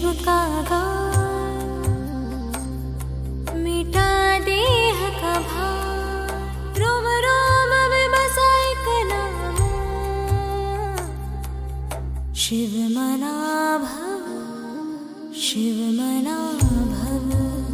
विश्व का गान, मिटा देह का भार, रोम रोम में बसा एक नाम, शिव मना भव, शिव मना भव।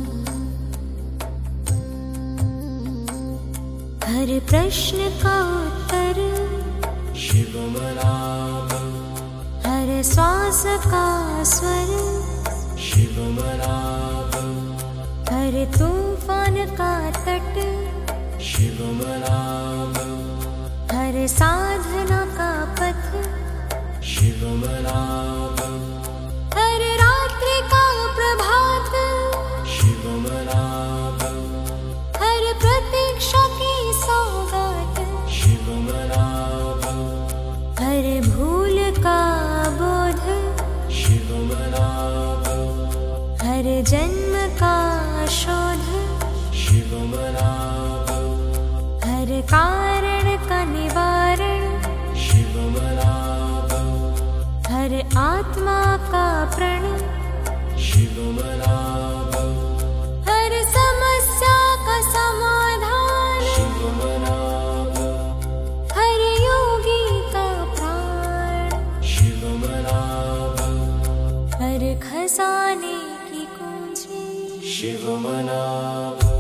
हर प्रश्न का उत्तर शिव मना भव, हर श्वास का स्वर शिव मना भव, हर तूफान का तट शिव मना भव, हर साधना का पथ शिव मना भव, हर रात्रि का प्रभात शिव मना भव, हर प्रतीक्षा की सौगात शिव मना भव, हर भूल का बोध शिव मना भव, हर जन्म का शोध शिव मना भव, हर कारण का निवारण शिव मना भव, हर आत्मा का प्रण शिव मना भव, हर समस्या का समाधान शिव मना भव, हर योगी का प्राण शिव मना भव, हर खजाने की कुंजी शिव मना भव।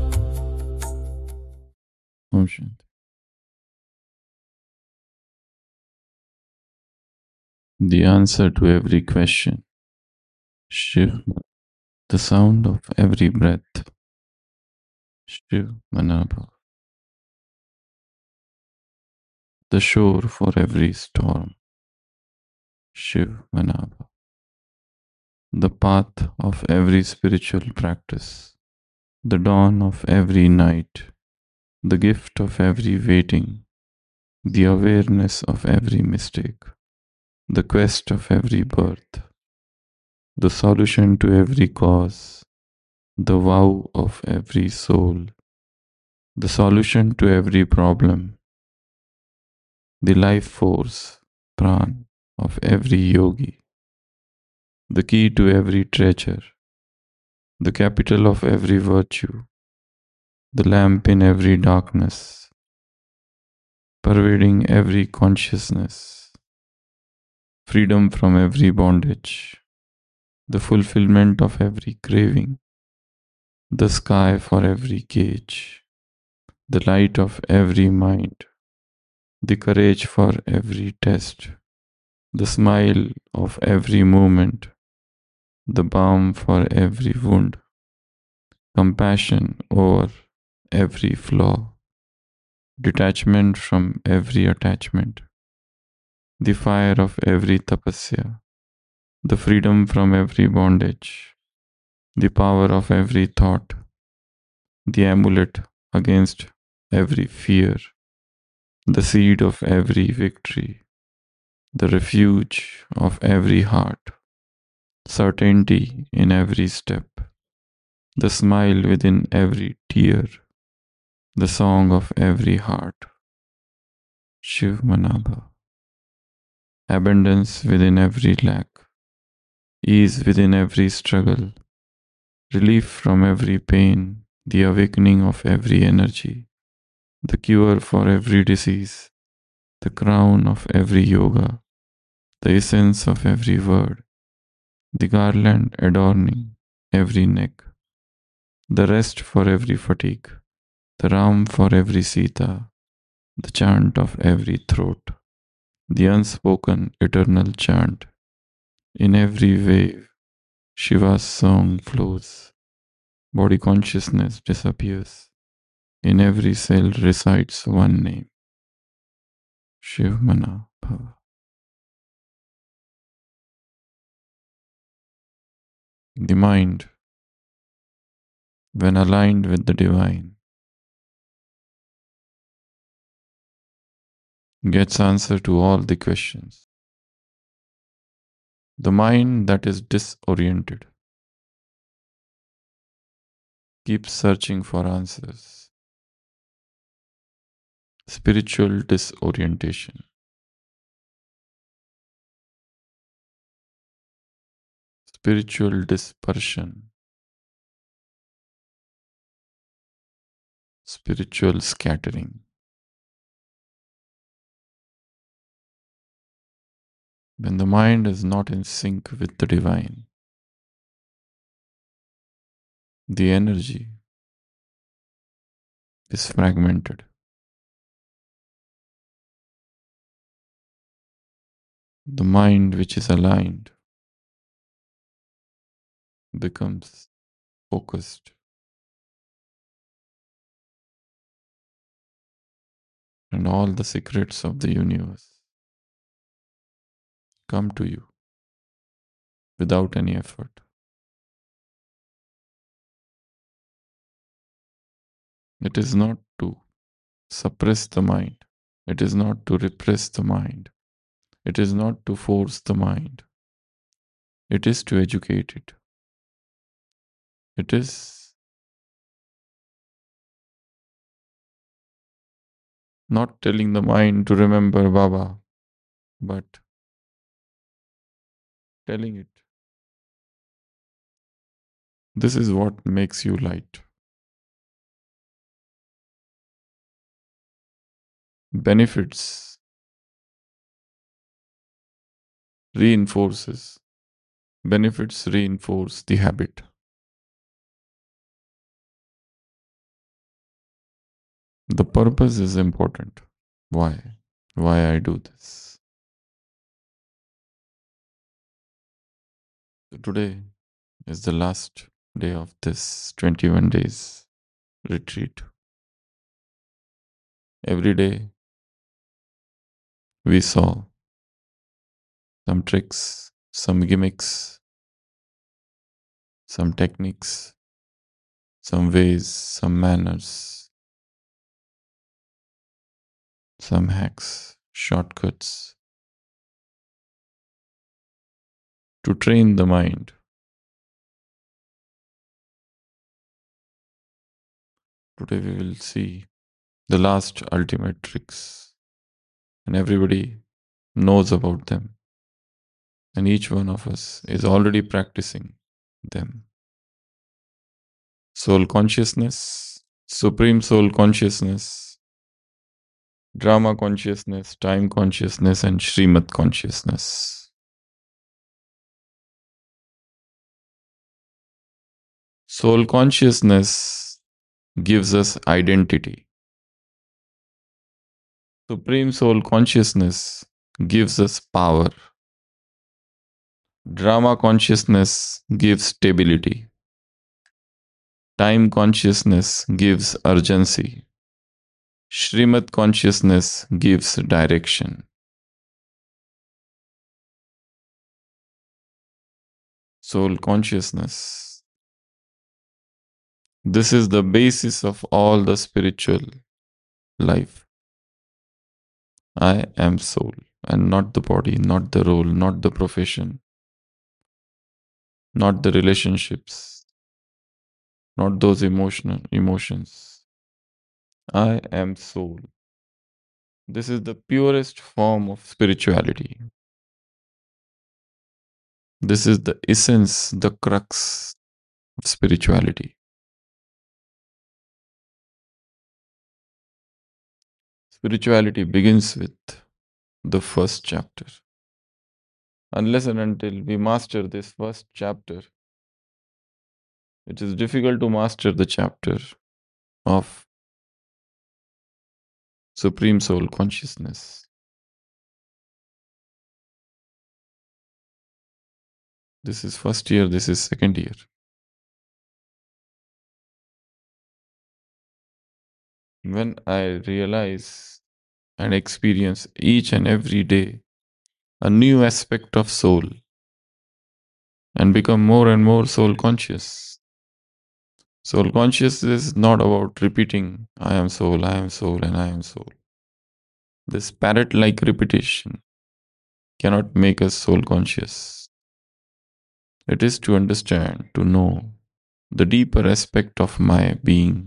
Om Shanti. The answer to every question. Shiv, the sound of every breath. Shiv Manabhav. The shore for every storm. Shiv Manabhav. The path of every spiritual practice. The dawn of every night. The gift of every waiting. The awareness of every mistake. The quest of every birth. The solution to every cause. The vow of every soul. The solution to every problem. The life force, pran, of every yogi. The key to every treasure. The capital of every virtue. The lamp in every darkness. Pervading every consciousness. Freedom from every bondage. The fulfillment of every craving. The sky for every cage. The light of every mind. The courage for every test. The smile of every moment. The balm for every wound. Compassion over every flaw. Detachment from every attachment. The fire of every tapasya. The freedom from every bondage. The power of every thought. The amulet against every fear. The seed of every victory. The refuge of every heart. Certainty in every step. The smile within every tear. The song of every heart. Shiv Manabha. Abundance within every lack. Ease within every struggle. Relief from every pain. The awakening of every energy. The cure for every disease. The crown of every yoga. The essence of every word. The garland adorning every neck. The rest for every fatigue. The Ram for every Sita. The chant of every throat. The unspoken eternal chant. In every wave, Shiva's song flows. Body consciousness disappears. In every cell resides one name. Shiv Mana Bhava. The mind, when aligned with the divine, gets answer to all the questions. The mind that is disoriented keeps searching for answers. Spiritual disorientation. spiritual dispersion, spiritual scattering. When the mind is not in sync with the divine, the energy is fragmented. The mind which is aligned becomes focused, and all the secrets of the universe come to you without any effort. It is not to suppress the mind, it is not to repress the mind, it is not to force the mind, it is to educate it. It is not telling the mind to remember Baba, but telling it, this is what makes you light. Benefits reinforces. Benefits reinforce the habit. The purpose is important. Why? Why I do this? So today is the last day of this 21 days retreat. Every day we saw some tricks, some gimmicks, some techniques, some ways, some manners, some hacks, shortcuts to train the mind. Today we will see the last ultimate tricks, and everybody knows about them, and each one of us is already practicing them. Soul consciousness, supreme soul consciousness, drama consciousness, time consciousness, and Srimad consciousness. Soul consciousness gives us identity. Supreme soul consciousness gives us power. Drama consciousness gives stability. Time consciousness gives urgency. Srimad consciousness gives direction. Soul consciousness. This is the basis of all the spiritual life. I am soul, and not the body, not the role, not the profession, not the relationships, not those emotions. I am soul. This is the purest form of spirituality. This is the essence, the crux of spirituality. Spirituality begins with the first chapter. Unless and until we master this first chapter, it is difficult to master the chapter of Supreme Soul Consciousness. This is first year, this is second year. When I realize and experience each and every day a new aspect of soul and become more and more soul conscious. Soul conscious is not about repeating, I am soul, and I am soul. This parrot like repetition cannot make us soul conscious. It is to understand, to know the deeper aspect of my being.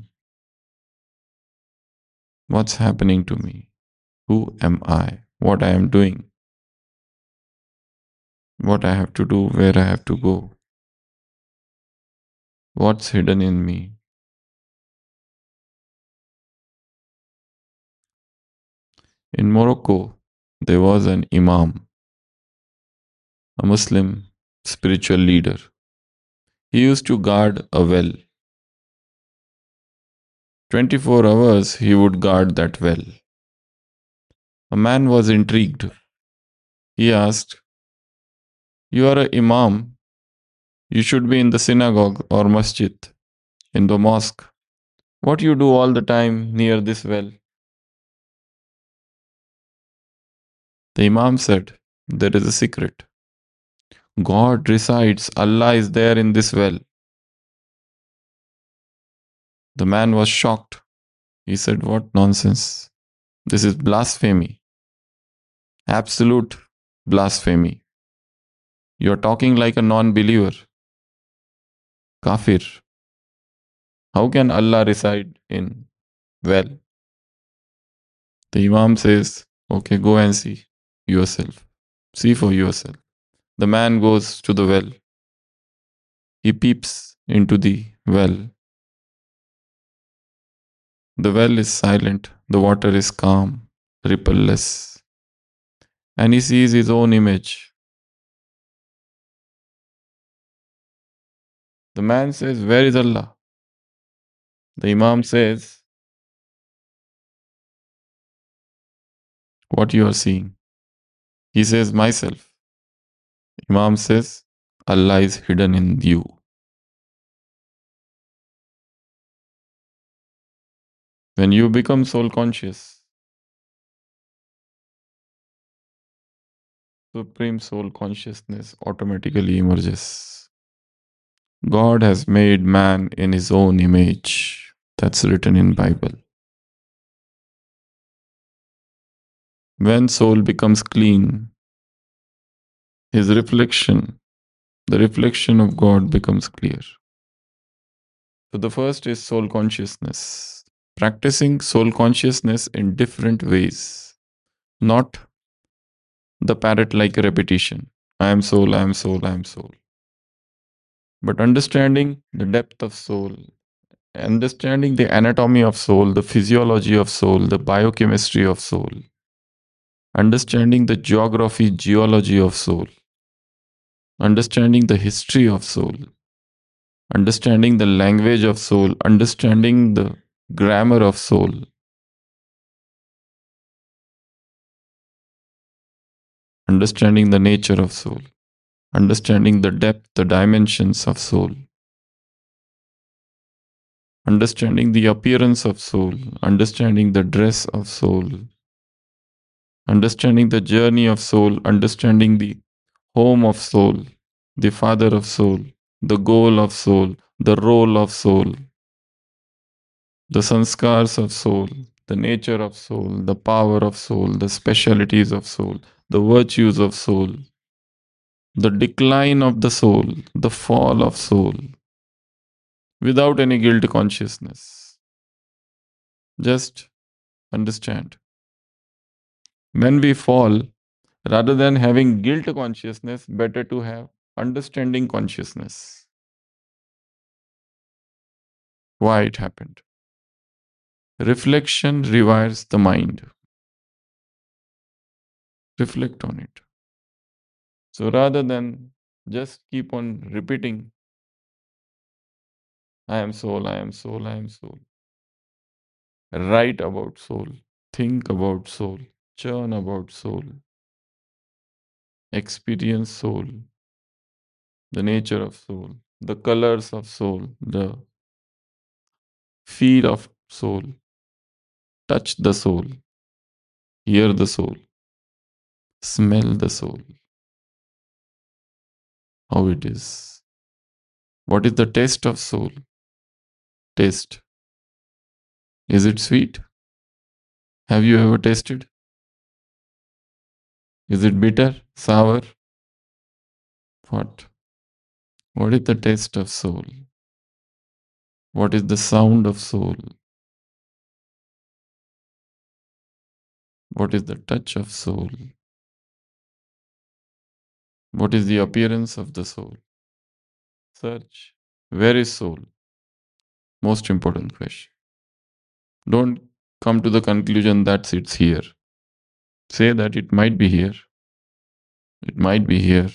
What's happening to me? Who am I? What I am doing? What I have to do? Where I have to go? What's hidden in me? In Morocco, there was an imam, a Muslim spiritual leader. He used to guard a well. 24 hours he would guard that well. A man was intrigued. He asked, "You are a imam. You should be in the synagogue or masjid, in the mosque. What you do all the time near this well?" The imam said, "There is a secret. God resides, Allah is there in this well." The man was shocked. He said, "What nonsense. This is blasphemy. Absolute blasphemy. You are talking like a non believer. Kafir. How can Allah reside in well?" The Imam says, "Okay, go and see yourself. See for yourself." The man goes to the well. He peeps into the well. The well is silent. The water is calm, rippleless. And he sees his own image. The man says, "Where is Allah?" The Imam says, "What you are seeing?" He says, "Myself." Imam says, "Allah is hidden in you." When you become soul conscious, supreme soul consciousness automatically emerges. God has made man in his own image. That's written in Bible. When soul becomes clean, his reflection, the reflection of God becomes clear. So the first is soul consciousness. Practicing soul consciousness in different ways, not the parrot like repetition. I am soul, I am soul, I am soul. But understanding the depth of soul, understanding the anatomy of soul, the physiology of soul, the biochemistry of soul, understanding the geography, geology of soul, understanding the history of soul, understanding the language of soul, understanding the grammar of soul, understanding the nature of soul, understanding the depth, the dimensions of soul, understanding the appearance of soul, understanding the dress of soul, understanding the journey of soul, understanding the home of soul, the father of soul, the goal of soul, the role of soul, the sanskars of soul, the nature of soul, the power of soul, the specialities of soul, the virtues of soul, the decline of the soul, the fall of soul, without any guilt consciousness. Just understand. When we fall, rather than having guilt consciousness, better to have understanding consciousness. Why it happened. Reflection rewires the mind. Reflect on it. So rather than just keep on repeating, I am soul, I am soul, I am soul. Write about soul. Think about soul. Churn about soul. Experience soul. The nature of soul. The colors of soul. The feel of soul. Touch the soul. Hear the soul. Smell the soul. How it is. What is the taste of soul? Taste. Is it sweet? Have you ever tasted? Is it bitter? Sour? What? What is the taste of soul? What is the sound of soul? What is the touch of soul? What is the appearance of the soul? Search. Where is soul? Most important question. Don't come to the conclusion that it's here. Say that it might be here. It might be here.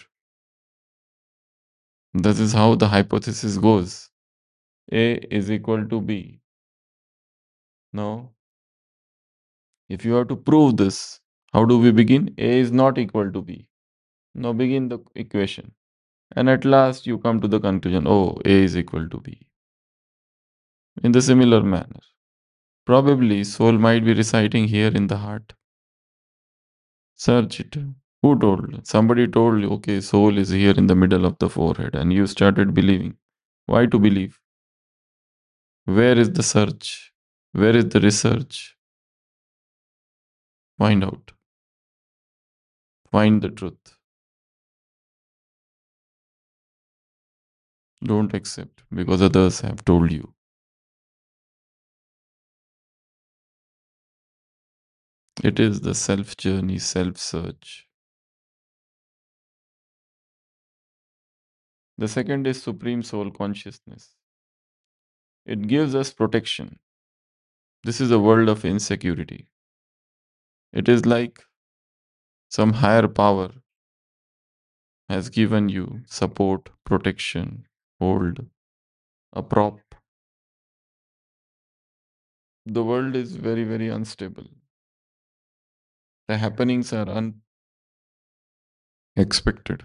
This is how the hypothesis goes. A is equal to B. Now, if you have to prove this, how do we begin? A is not equal to B. Now begin the equation. And at last you come to the conclusion, oh, A is equal to B. In the similar manner, probably soul might be residing here in the heart. Search it. Who told? Somebody told you, okay, soul is here in the middle of the forehead, and you started believing. Why to believe? Where is the search? Where is the research? Find out. Find the truth. Don't accept because others have told you. It is the self journey, self search. The second is Supreme Soul Consciousness. It gives us protection. This is a world of insecurity. It is like some higher power has given you support, protection, hold, a prop. The world is very, very unstable. The happenings are unexpected.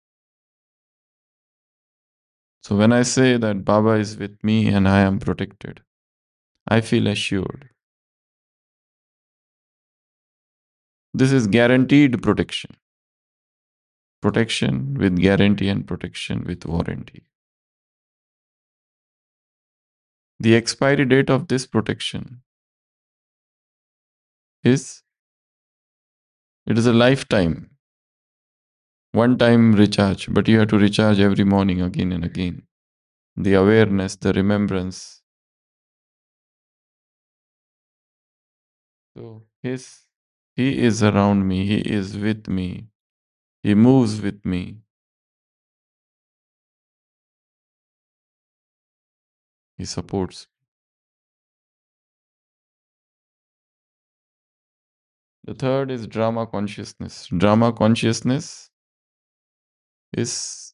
So when I say that Baba is with me and I am protected, I feel assured. This is guaranteed protection. Protection with guarantee and protection with warranty. The expiry date of this protection is it is a lifetime, one time recharge, but you have to recharge every morning again and again. The awareness, the remembrance. So he is around me, he is with me, he moves with me, he supports. The third is drama consciousness. Drama consciousness is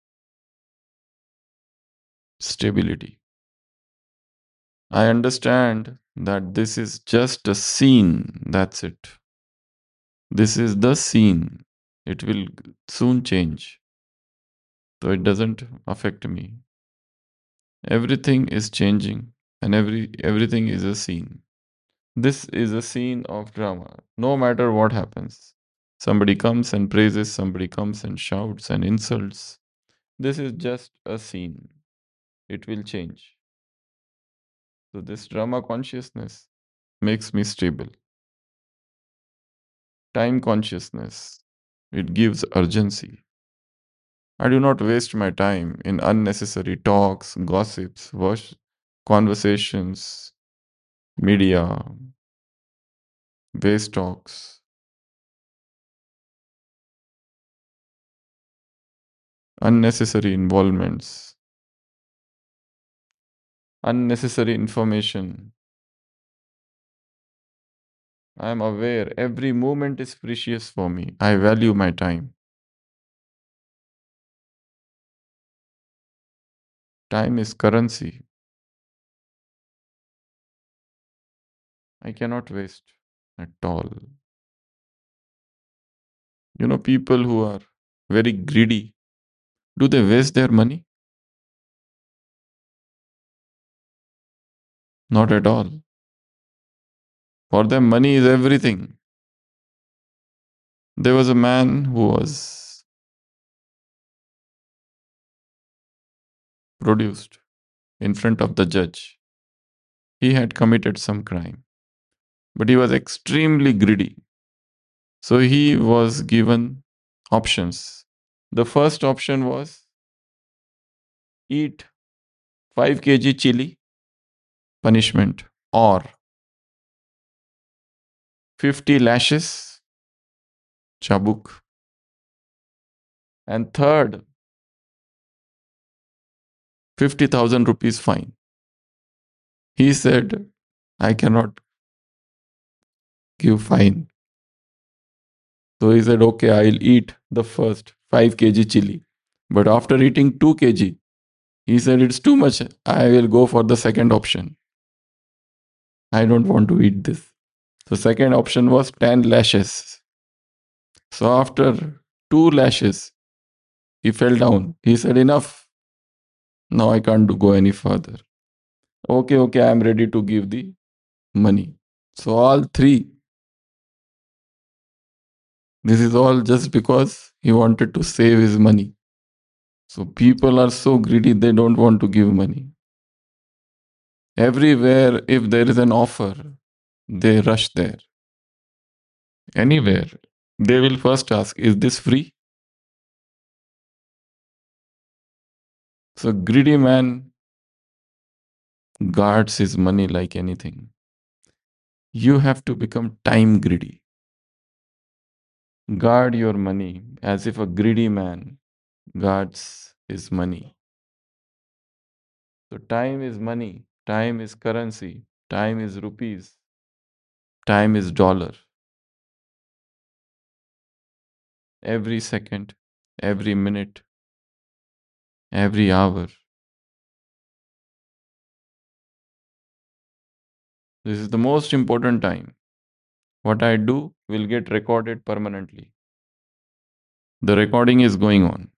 stability. I understand that this is just a scene, that's it. This is the scene. It will soon change. So it doesn't affect me. Everything is changing and everything is a scene. This is a scene of drama. No matter what happens. Somebody comes and praises, somebody comes and shouts and insults. This is just a scene. It will change. So this drama consciousness makes me stable. Time consciousness. It gives urgency. I do not waste my time in unnecessary talks, gossips, conversations, media, waste talks, unnecessary involvements, unnecessary information. I am aware every moment is precious for me. I value my time. Time is currency. I cannot waste at all. You know, people who are very greedy, do they waste their money? Not at all. For them, money is everything. There was a man who was produced in front of the judge. He had committed some crime, but he was extremely greedy. So he was given options. The first option was eat 5 kg chili, punishment, or 50 lashes, chabuk. And third, 50,000 rupees fine. He said, I cannot give fine. So he said, okay, I'll eat the first 5 kg chili. But after eating 2 kg, he said, it's too much. I will go for the second option. I don't want to eat this. So second option was 10 lashes. So after 2 lashes, he fell down. He said, enough. Now I can't go any further. Okay, I'm ready to give the money. So all three, this is all just because he wanted to save his money. So people are so greedy, they don't want to give money. Everywhere, if there is an offer, they rush there. Anywhere, they will first ask, is this free? So greedy man guards his money like anything. You have to become time greedy. Guard your money as if a greedy man guards his money. So time is money, time is currency, time is rupees, time is dollar. Every second, every minute, every hour. This is the most important time. What I do will get recorded permanently. The recording is going on.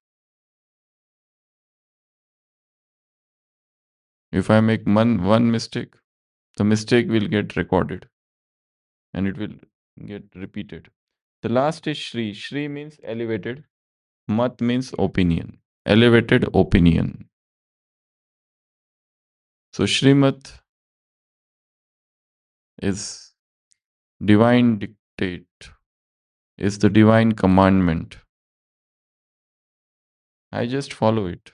If I make one mistake, the mistake will get recorded and it will get repeated. The last is Shri. Shri means elevated. Mat means opinion. Elevated opinion. So Shrimat is divine dictate, is the divine commandment. I just follow it.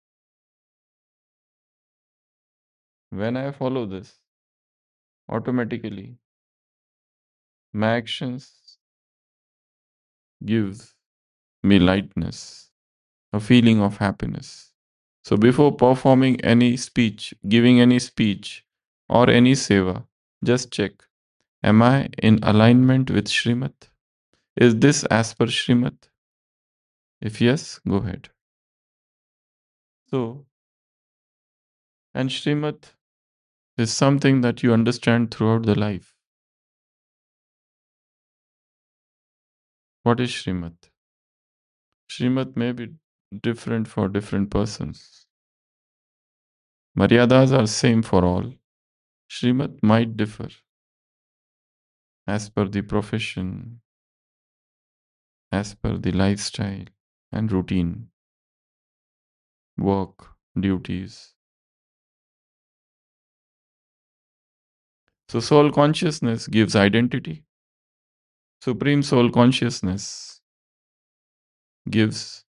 When I follow this, automatically my actions gives me lightness, a feeling of happiness. So before performing any speech, giving any speech or any seva, just check, am I in alignment with Shrimat? Is this as per Shrimat? If yes, go ahead. So, and Shrimat is something that you understand throughout the life. What is Shrimat? Shrimat may be different for different persons. Maryadas are same for all. Shrimat might differ as per the profession, as per the lifestyle and routine, work, duties. So soul consciousness gives identity. Supreme soul consciousness gives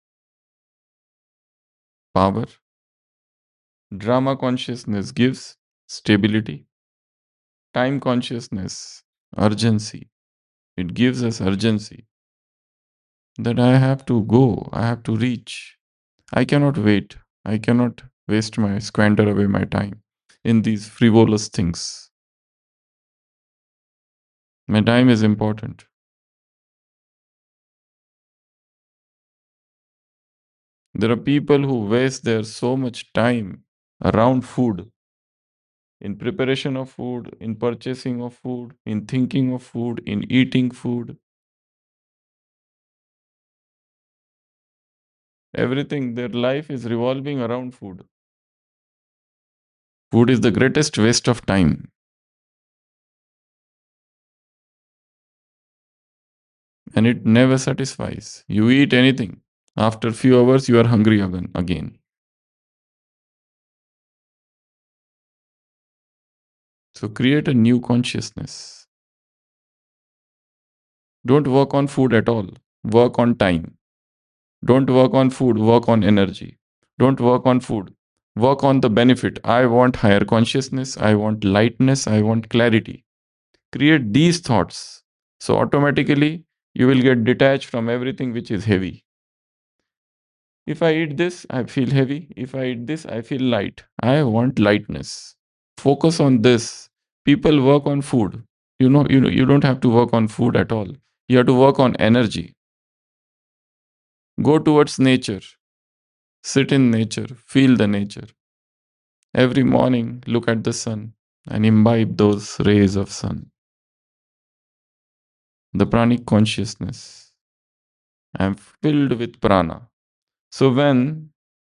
power. Drama consciousness gives stability. Time consciousness, urgency. It gives us urgency that I have to go, I have to reach. I cannot wait. I cannot squander away my time in these frivolous things. My time is important. There are people who waste their so much time around food, in preparation of food, in purchasing of food, in thinking of food, in eating food. Everything, their life is revolving around food. Food is the greatest waste of time. And it never satisfies. You eat anything. After a few hours, you are hungry again. So create a new consciousness. Don't work on food at all. Work on time. Don't work on food, work on energy. Don't work on food. Work on the benefit. I want higher consciousness. I want lightness. I want clarity. Create these thoughts. So automatically, you will get detached from everything which is heavy. If I eat this, I feel heavy. If I eat this, I feel light. I want lightness. Focus on this. People work on food. You don't have to work on food at all. You have to work on energy. Go towards nature. Sit in nature. Feel the nature. Every morning, look at the sun and imbibe those rays of sun. The pranic consciousness. I am filled with prana. So when,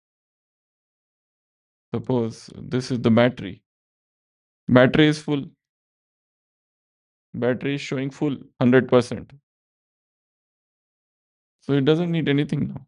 suppose this is the battery is full, battery is showing full 100%. So it doesn't need anything now.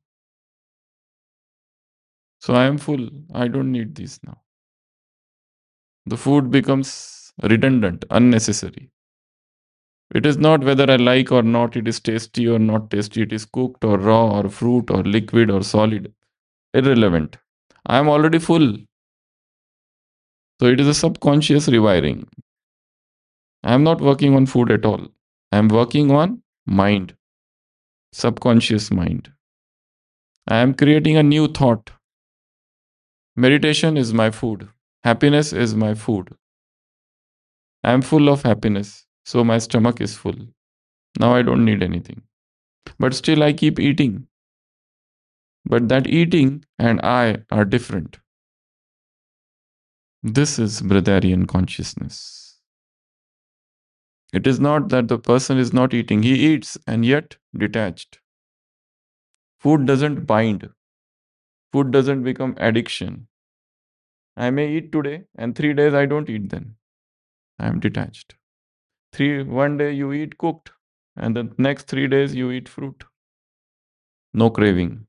So I am full. I don't need this now. The food becomes redundant, unnecessary. It is not whether I like or not, it is tasty or not tasty, it is cooked or raw or fruit or liquid or solid. Irrelevant. I am already full. So it is a subconscious rewiring. I am not working on food at all. I am working on mind, subconscious mind. I am creating a new thought. Meditation is my food. Happiness is my food. I am full of happiness, so my stomach is full. Now I don't need anything. But still, I keep eating. But that eating and I are different. This is Bretharian consciousness. It is not that the person is not eating, he eats and yet detached. Food doesn't bind, food doesn't become addiction. I may eat today and 3 days I don't eat then. I am detached. One day you eat cooked and the next 3 days you eat fruit. No craving.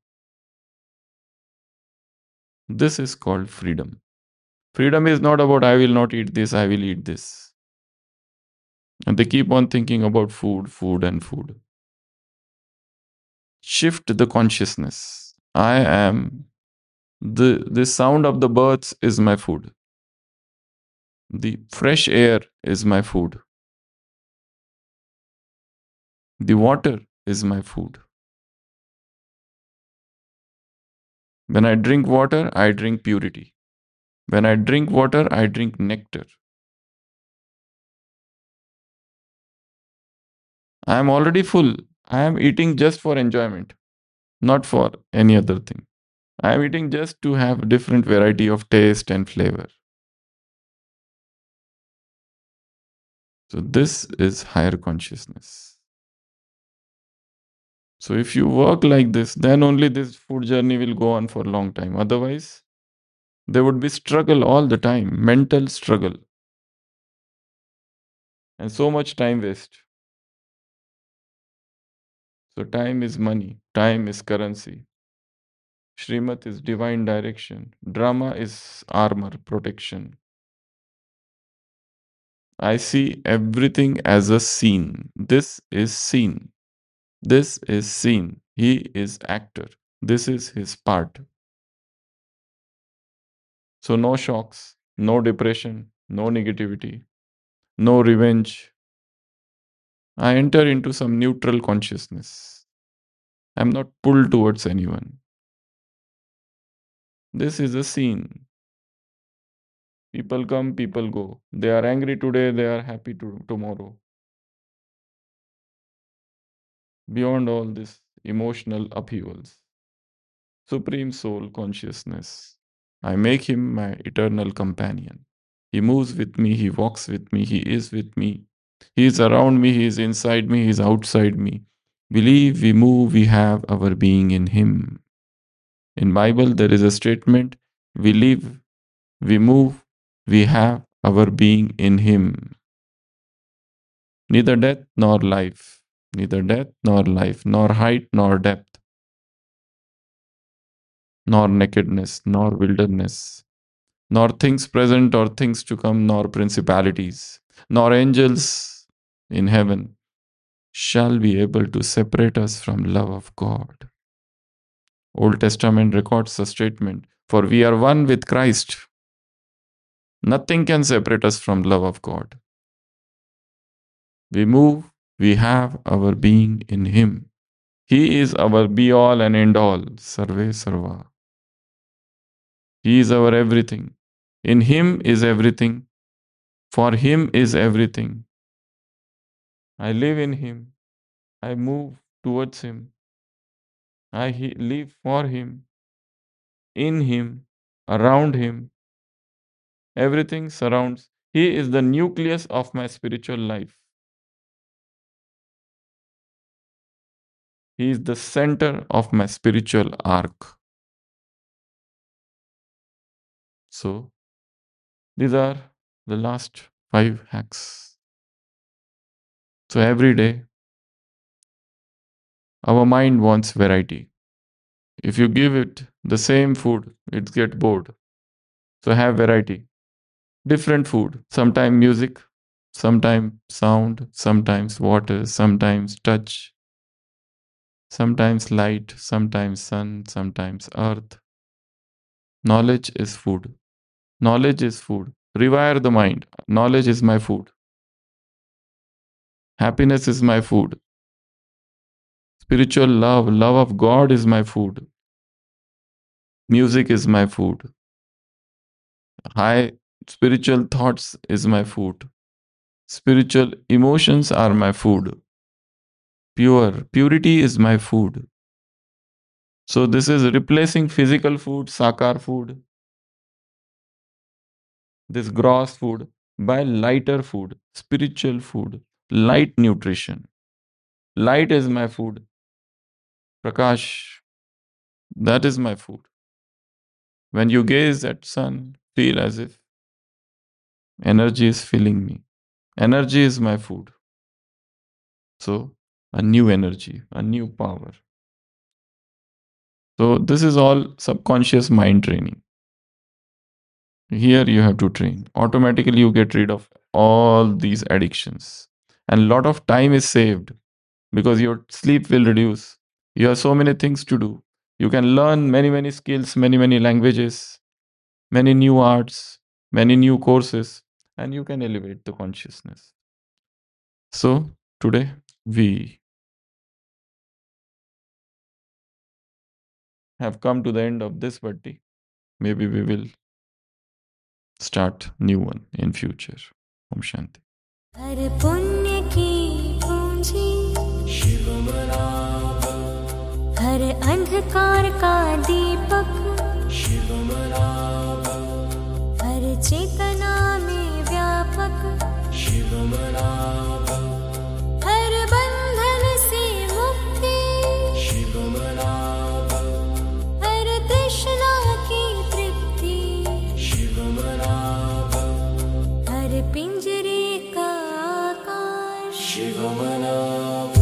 This is called freedom. Freedom is not about I will not eat this, I will eat this. And they keep on thinking about food, food, and food. Shift the consciousness. I am the sound of the birds is my food. The fresh air is my food. The water is my food. When I drink water, I drink purity. When I drink water, I drink nectar. I am already full. I am eating just for enjoyment, not for any other thing. I am eating just to have different variety of taste and flavor. So this is higher consciousness. So if you work like this, then only this food journey will go on for a long time. Otherwise, there would be struggle all the time, mental struggle, and so much time waste. So time is money, time is currency. Srimat is divine direction. Drama is armor, protection. I see everything as a scene. This is scene. This is scene. He is actor. This is his part. So no shocks, no depression, no negativity, no revenge. I enter into some neutral consciousness. I'm not pulled towards anyone. This is a scene. People come, people go. They are angry today, they are happy tomorrow. Beyond all this emotional upheavals, Supreme Soul consciousness. I make him my eternal companion. He moves with me, he walks with me, he is with me. He is around me, he is inside me, he is outside me. Believe, we move, we have our being in him. In Bible there is a statement, we live, we move, we have our being in him. Neither death nor life, neither death nor life, nor height nor depth, nor nakedness, nor wilderness, nor things present or things to come, nor principalities, nor angels in heaven shall be able to separate us from love of God. Old Testament records a statement, for we are one with Christ. Nothing can separate us from love of God. We move, we have our being in him. He is our be all and end all, Sarve Sarva. He is our everything. In Him is everything. For Him is everything. I live in Him. I move towards Him. I live for Him, in Him, around Him. Everything surrounds. He is the nucleus of my spiritual life. He is the center of my spiritual arc. So, these are the last 5 hacks. So, every day, our mind wants variety. If you give it the same food, it gets bored. So, have variety. Different food. Sometimes music, sometimes sound, sometimes water, sometimes touch, sometimes light, sometimes sun, sometimes earth. Knowledge is food. Knowledge is food. Rewire the mind. Knowledge is my food. Happiness is my food. Spiritual love, love of God is my food. Music is my food. High spiritual thoughts is my food. Spiritual emotions are my food. Purity is my food. So this is replacing physical food, sakar food, this gross food, by lighter food, spiritual food, light nutrition. Light is my food. Prakash, that is my food. When you gaze at sun, feel as if energy is filling me. Energy is my food. So, a new energy, a new power. So, this is all subconscious mind training. Here you have to train. Automatically, you get rid of all these addictions. And a lot of time is saved because your sleep will reduce. You have so many things to do. You can learn many, many skills, many, many languages, many new arts, many new courses, and you can elevate the consciousness. So, today we have come to the end of this Vatti. Maybe we will start new one in future. Om Shanti. हर पुण्य की पूंजी शिवमनाभ हर अंधकार का दीपक शिवमनाभ हर चेतना में व्यापक शिवमनाभ हर बंधन से मुक्ति शिवमनाभ हर तृष्णा की तृप्ति शिवमनाभ हर पिंजरे का आकाश शिवमनाभ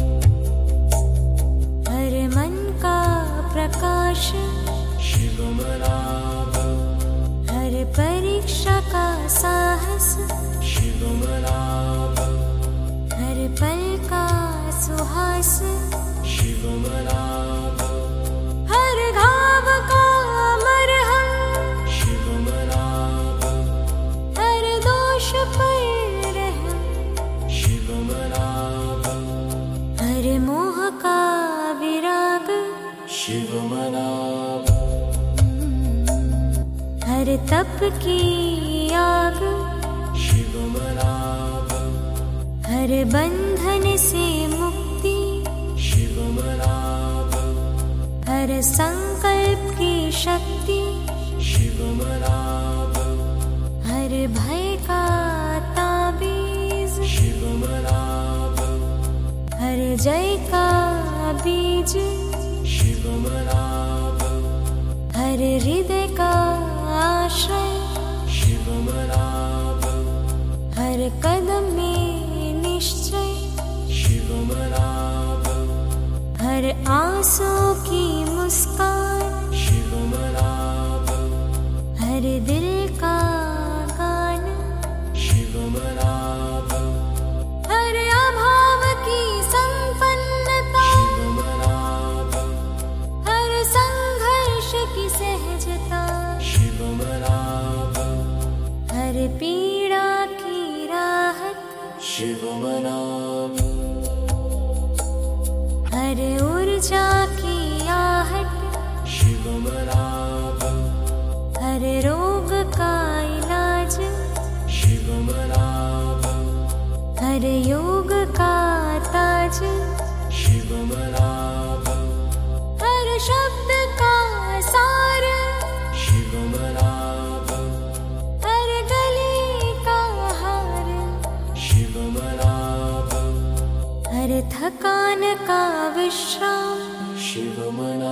हर मन का प्रकाश शिवमनाभ हर परीक्षा का साहस शिवमनाभ हर पल का सुहास शिवमनाभ हर घाव का मरहम शिवमनाभ हर दोष पर रहम शिवमनाभ हर मोह का विराग शिवमनाभ हर तप की आग शिवमनाभ हर बंधन से मुक्ति शिवमनाभ हर संकल्प की शक्ति शिवमनाभ हर भय का ताबीज शिवमनाभ हर जय का बीज शिवमनाभ हर हृदय का आश्रय शिवमनाभ हर कदम में निश्चय शिवमनाभ हर आंसू की मुस्कान शिवमनाभ हर दिल का गान शिवमनाभ हर अभाव की संपन्नता शिवमनाभ हर संघर्ष की सहजता शिवमनाभ हर पीड़ा की राहत शिवमनाभ हर हर ऊर्जा की आहट शिवमना भव हर रोग का इलाज शिवमना भव हर योग का ताज शिवमना भव हर शब्द का सार शिवमना भव हर गले का हार शिवमना भव हर थकान का विश्राम शिवमना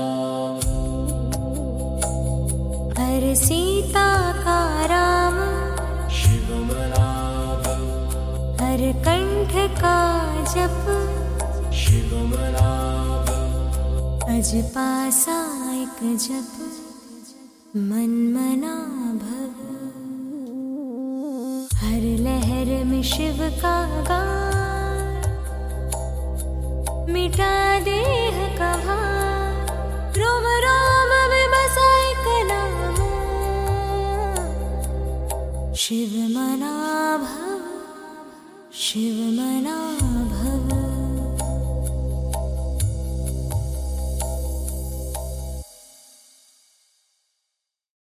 हर सीता का राम शिवमना भव हर कंठ का जप शिवमना भव अज पासा एक जप मन मना भव हर लहर में शिव का गान मिटा देह का भार रोम रोम में बसा एक नाम शिव मना भव शिव मना भव